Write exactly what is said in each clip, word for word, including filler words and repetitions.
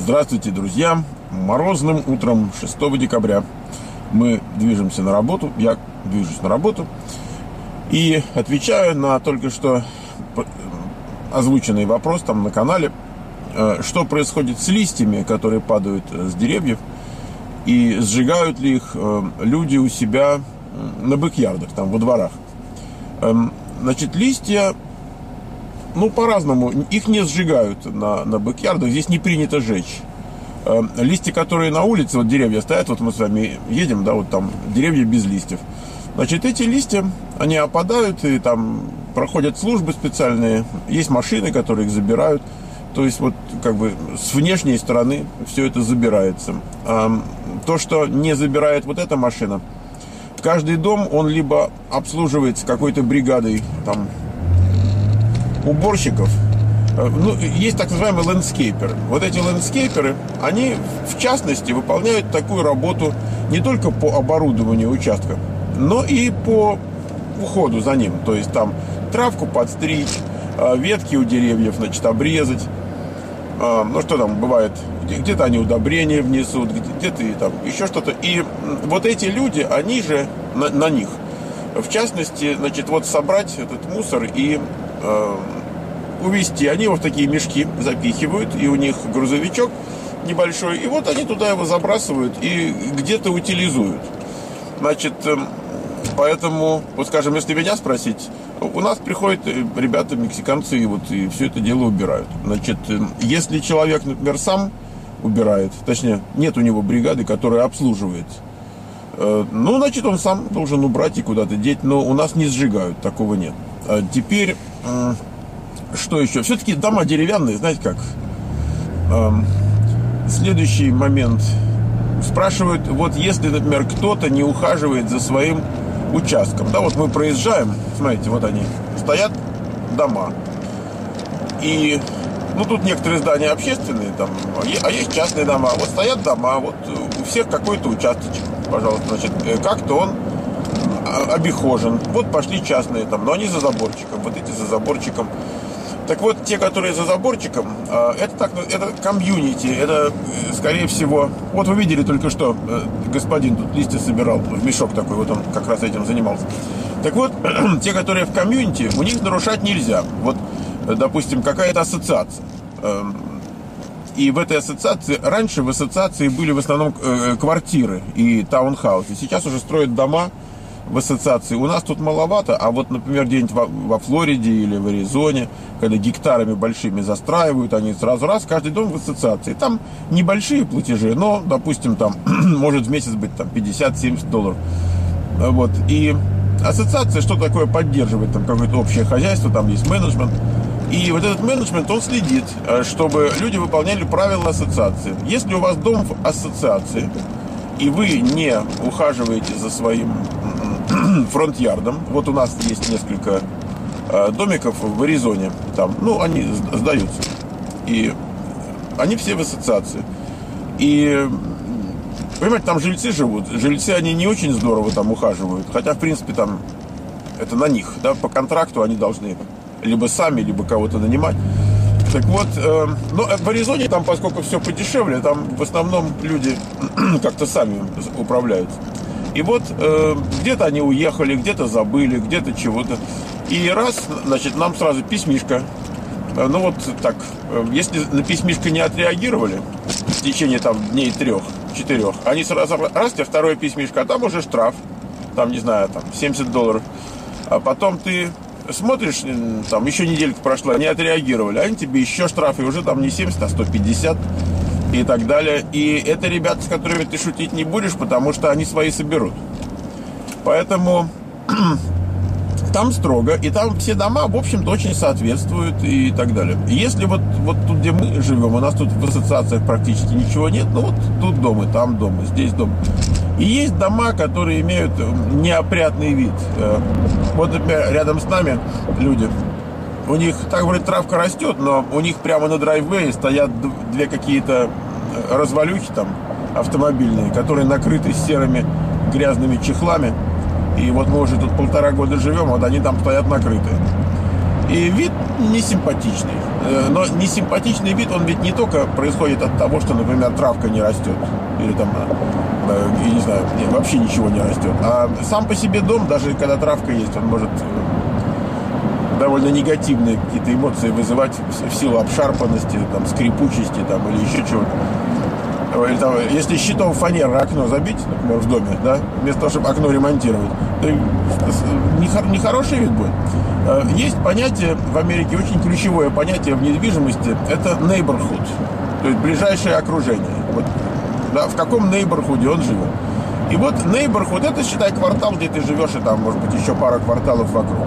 Здравствуйте, друзья! Морозным утром шестого декабря мы движемся на работу, я движусь на работу и отвечаю на только что озвученный вопрос там на канале, что происходит с листьями, которые падают с деревьев, и сжигают ли их люди у себя на бэк-ярдах, там во дворах. Значит, листья, ну, по-разному, их не сжигают на, на бэк-ярдах, здесь не принято жечь. Листья, которые на улице, вот деревья стоят, вот мы с вами едем, да, вот там деревья без листьев. Значит, эти листья, они опадают, и там проходят службы специальные, есть машины, которые их забирают. То есть вот как бы с внешней стороны все это забирается. А то, что не забирает вот эта машина, каждый дом, он либо обслуживается какой-то бригадой там уборщиков. Ну, есть так называемые лендскейперы. Вот эти лендскейперы, они в частности выполняют такую работу не только по оборудованию участка, но и по уходу за ним. То есть там травку подстричь, ветки у деревьев, значит, обрезать. Ну, что там бывает, где-то они удобрения внесут, где-то и там еще что-то. И вот эти люди, они же на, на них, в частности, значит, вот собрать этот мусор и э, увезти. Они его в такие мешки запихивают, и у них грузовичок небольшой, и вот они туда его забрасывают и где-то утилизуют. Значит, э, поэтому, вот скажем, если меня спросить, у нас приходят ребята, мексиканцы, и вот и все это дело убирают. Значит, если человек, например, сам убирает, точнее, нет у него бригады, которая обслуживает, ну, значит, он сам должен убрать и куда-то деть, но у нас не сжигают, такого нет. А теперь, что еще? Все-таки дома деревянные, знаете как? Следующий момент. Спрашивают, вот если, например, кто-то не ухаживает за своим участком, да, вот мы проезжаем, смотрите, вот они стоят, дома, и, ну, тут некоторые здания общественные, там, а есть частные дома, вот стоят дома, вот у всех какой-то участочек, пожалуйста, значит, как-то он обихожен, вот пошли частные там, но они за заборчиком, вот эти за заборчиком. Так вот, те, которые за заборчиком, это так, это комьюнити, это, скорее всего, вот вы видели только что, господин тут листья собирал в мешок такой, вот он как раз этим занимался. Так вот, те, которые в комьюнити, у них нарушать нельзя. Вот, допустим, какая-то ассоциация. И в этой ассоциации, раньше в ассоциации были в основном квартиры и таунхаусы. Сейчас уже строят дома в ассоциации. У нас тут маловато, а вот, например, где-нибудь во, во Флориде или в Аризоне, когда гектарами большими застраивают, они сразу раз, каждый дом в ассоциации. Там небольшие платежи, но, допустим, там может в месяц быть там пятьдесят-семьдесят долларов. Вот. И ассоциация что такое поддерживает? Там какое-то общее хозяйство, там есть менеджмент. И вот этот менеджмент, он следит, чтобы люди выполняли правила ассоциации. Если у вас дом в ассоциации, и вы не ухаживаете за своим фронт-ярдом, вот у нас есть несколько э, домиков в Аризоне, там, ну, они сдаются, и они все в ассоциации. И, понимаете, там жильцы живут, жильцы, они не очень здорово там ухаживают, хотя, в принципе, там, это на них, да, по контракту они должны либо сами, либо кого-то нанимать. Так вот, э, ну, в Аризоне там, поскольку все подешевле, там в основном люди как-то сами управляются. И вот э, где-то они уехали, где-то забыли, где-то чего-то. И раз, значит, нам сразу письмишко. Э, ну вот так, э, если на письмишко не отреагировали в течение там дней трех-четырех, они сразу, раз, тебе второе письмишко, а там уже штраф, там, не знаю, там семьдесят долларов. А потом ты смотришь, там еще неделька прошла, не отреагировали, они тебе еще штрафы, уже там не семьдесят, а сто пятьдесят и так далее. И это ребята, с которыми ты шутить не будешь, потому что они свои соберут. Поэтому там строго, и там все дома, в общем-то, очень соответствуют и так далее. Если вот, вот тут, где мы живем, у нас тут в ассоциациях практически ничего нет, ну вот тут дом, и там дом, и здесь дом. И есть дома, которые имеют неопрятный вид. Вот, например, рядом с нами люди, у них так вроде травка растет, но у них прямо на драйввее стоят две какие-то развалюхи там автомобильные, которые накрыты серыми грязными чехлами. И вот мы уже тут полтора года живем, вот они там стоят накрытые. И вид несимпатичный. Но несимпатичный вид, он ведь не только происходит от того, что, например, травка не растет. Или там, я не знаю, вообще ничего не растет. А сам по себе дом, даже когда травка есть, он может довольно негативные какие-то эмоции вызывать в силу обшарпанности, там, скрипучести там, или еще чего-то. Или, там, если щитом фанеры окно забить, например, в доме, да, вместо того, чтобы окно ремонтировать, то нехороший вид будет. Есть понятие в Америке, очень ключевое понятие в недвижимости, это neighborhood, то есть ближайшее окружение. Вот, да, в каком neighborhood он живет. И вот neighborhood, это, считай, квартал, где ты живешь, и там, может быть, еще пара кварталов вокруг.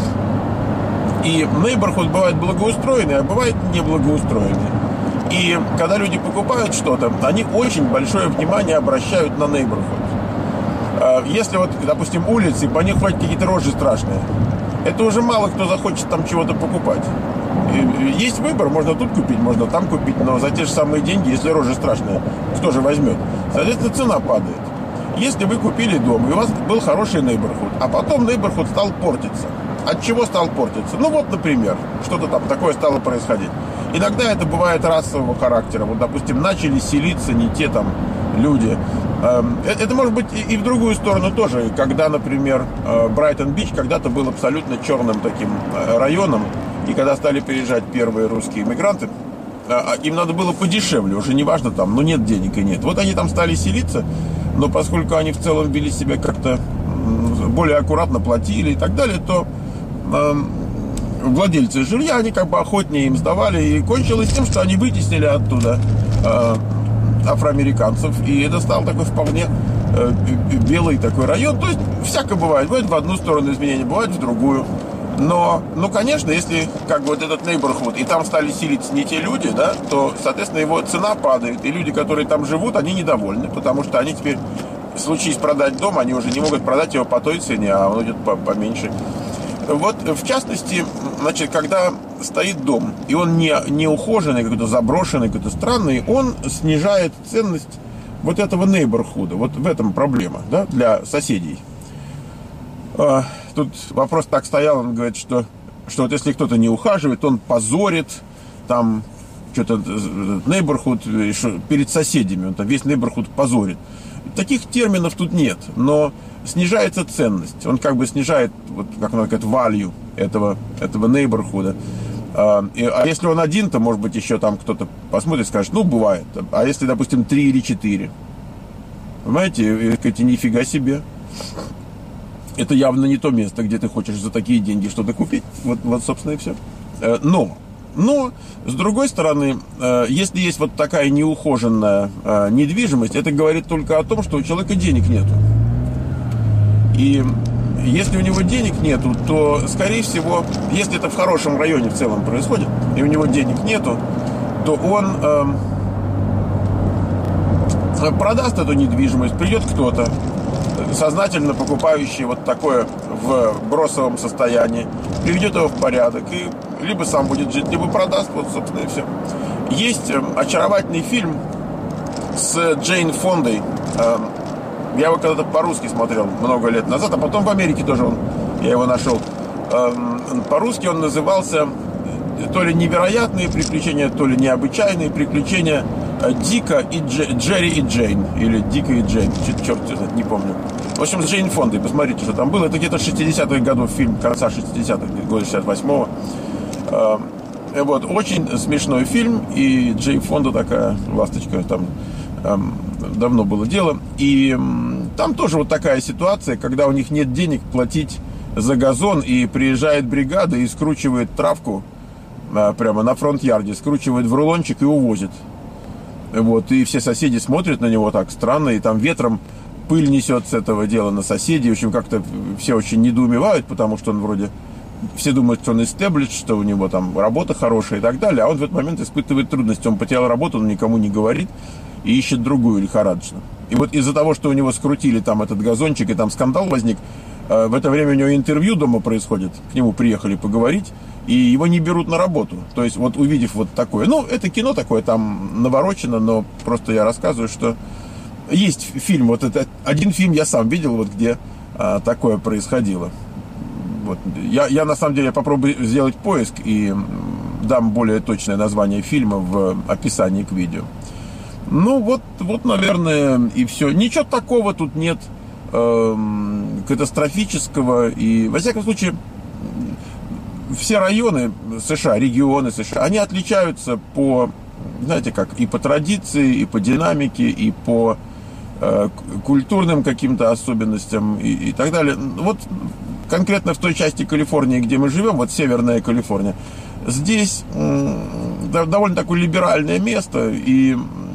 И neighborhood бывает благоустроенный, а бывает неблагоустроенный. И когда люди покупают что-то, они очень большое внимание обращают на neighborhood. Если вот, допустим, улицы, по них ходят какие-то рожи страшные, это уже мало кто захочет там чего-то покупать. И есть выбор, можно тут купить, можно там купить, но за те же самые деньги, если рожи страшные, кто же возьмет? Соответственно, цена падает. Если вы купили дом, и у вас был хороший neighborhood, а потом neighborhood стал портиться. От чего стал портиться? Ну вот, например, что-то там такое стало происходить. Иногда это бывает расового характера. Вот, допустим, начали селиться не те там люди. Это может быть и в другую сторону тоже. Когда, например, Брайтон-Бич когда-то был абсолютно черным таким районом, и когда стали переезжать первые русские иммигранты, им надо было подешевле, уже не важно там, ну нет денег и нет. Вот они там стали селиться, но поскольку они в целом вели себя как-то более аккуратно, платили и так далее, то владельцы жилья, они как бы охотнее им сдавали, и кончилось тем, что они вытеснили оттуда э, афроамериканцев, и это стал такой вполне э, белый такой район. То есть всякое бывает, бывает в одну сторону изменения, бывает в другую. Но, ну, конечно, если как бы вот этот neighborhood, и там стали селиться не те люди, да, то, соответственно, его цена падает, и люди, которые там живут, они недовольны, потому что они теперь, случись продать дом, они уже не могут продать его по той цене, а он идет поменьше. Вот, в частности, значит, когда стоит дом, и он не, не ухоженный, какой-то заброшенный, какой-то странный, он снижает ценность вот этого neighborhood. Вот в этом проблема, да, для соседей. А, тут вопрос так стоял, он говорит, что, что вот если кто-то не ухаживает, он позорит там что-то neighborhood перед соседями, он там весь neighborhood позорит. Таких терминов тут нет, но снижается ценность. Он как бы снижает, вот, как он говорит, value этого, этого neighborhood. А, и, а если он один, то, может быть, еще там кто-то посмотрит и скажет, ну, бывает. А если, допустим, три или четыре? Понимаете, эти нифига себе. Это явно не то место, где ты хочешь за такие деньги что-то купить. Вот, вот собственно, и все. Но, но, с другой стороны, если есть вот такая неухоженная недвижимость, это говорит только о том, что у человека денег нету. И если у него денег нету, то, скорее всего, если это в хорошем районе в целом происходит, и у него денег нету, то он э, продаст эту недвижимость, придет кто-то, сознательно покупающий вот такое в бросовом состоянии, приведет его в порядок, и либо сам будет жить, либо продаст, вот, собственно, и все. Есть очаровательный фильм с Джейн Фондой. Я его когда-то по-русски смотрел много лет назад, а потом в Америке тоже он, я его нашел. По-русски он назывался то ли «Невероятные приключения», то ли «Необычайные приключения Дика и Дж... Джерри и Джейн». Или «Дика и Джейн», черт, черт, не помню. В общем, с Джейн Фондой, посмотрите, что там было. Это где-то шестидесятых годов фильм, конца шестидесятых, года шестьдесят восьмого. Вот, очень смешной фильм, и Джейн Фонда такая ласточка, там давно было дело. И там тоже вот такая ситуация, когда у них нет денег платить за газон, и приезжает бригада и скручивает травку прямо на фронт-ярде, скручивает в рулончик и увозит. Вот, и все соседи смотрят на него так странно, и там ветром пыль несет с этого дела на соседей. В общем, как-то все очень недоумевают, потому что он вроде... Все думают, что он established, что у него там работа хорошая и так далее, а он в этот момент испытывает трудности. Он потерял работу, он никому не говорит и ищет другую лихорадочно. И вот из-за того, что у него скрутили там этот газончик, и там скандал возник, в это время у него интервью дома происходит, к нему приехали поговорить, и его не берут на работу. То есть вот увидев вот такое, ну, это кино такое, там наворочено, но просто я рассказываю, что есть фильм, вот это, один фильм я сам видел, вот где а, такое происходило. Вот. Я, я на самом деле попробую сделать поиск и дам более точное название фильма в описании к видео. Ну вот, вот, наверное, и все. Ничего такого тут нет э, катастрофического. И, во всяком случае, все районы США, регионы США, они отличаются по, знаете как, и по традиции, и по динамике, и по э, культурным каким-то особенностям, и, и так далее. Вот конкретно в той части Калифорнии, где мы живем, вот Северная Калифорния, здесь э, довольно такое либеральное место, и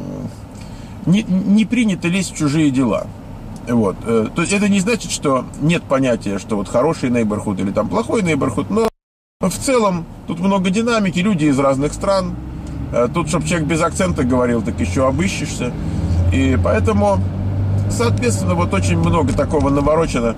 не, не принято лезть в чужие дела. Вот. То есть это не значит, что нет понятия, что вот хороший нейборхуд или там плохой нейборхуд, но в целом тут много динамики, люди из разных стран. Тут, чтобы человек без акцента говорил, так еще обыщешься. И поэтому, соответственно, вот очень много такого наворочено.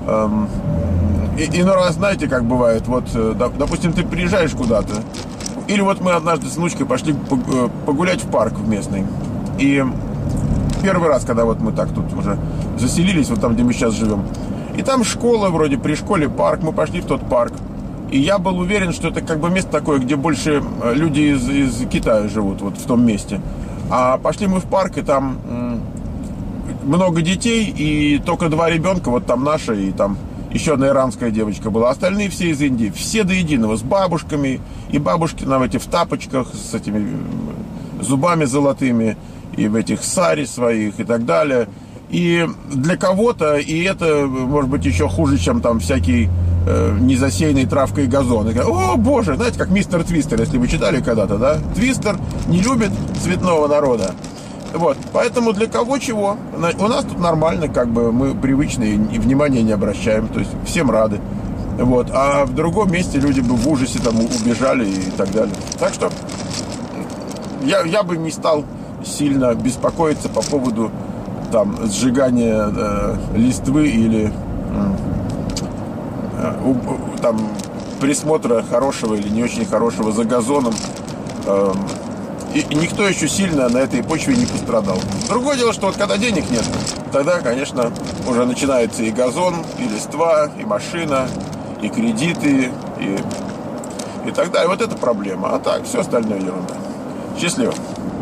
И, иной раз, знаете, как бывает, вот, допустим, ты приезжаешь куда-то, или вот мы однажды с внучкой пошли погулять в парк в местный. И первый раз, когда вот мы так тут уже заселились, вот там, где мы сейчас живем, и там школа вроде, при школе парк, мы пошли в тот парк. И я был уверен, что это как бы место такое, где больше люди из, из Китая живут, вот в том месте. А пошли мы в парк, и там м- много детей, и только два ребенка, вот там наша, и там еще одна иранская девочка была. Остальные все из Индии, все до единого, с бабушками. И бабушки нам эти в тапочках, с этими зубами золотыми, и в этих сари своих, и так далее. И для кого-то, и это, может быть, еще хуже, чем там всякий э, незасеянный травкой газон. И, о, боже, знаете, как мистер Твистер, если вы читали когда-то, да? Твистер не любит цветного народа. Вот, поэтому для кого чего. У нас тут нормально, как бы, мы привычные и внимания не обращаем, то есть всем рады. Вот, а в другом месте люди бы в ужасе там убежали и так далее. Так что я, я бы не стал сильно беспокоиться по поводу там сжигания э, листвы или э, у, там присмотра хорошего или не очень хорошего за газоном. Э, и, и никто еще сильно на этой почве не пострадал. Другое дело, что вот когда денег нет, тогда, конечно, уже начинается и газон, и листва, и машина, и кредиты, и, и так далее. Вот это проблема. А так, все остальное ерунда. Счастливо.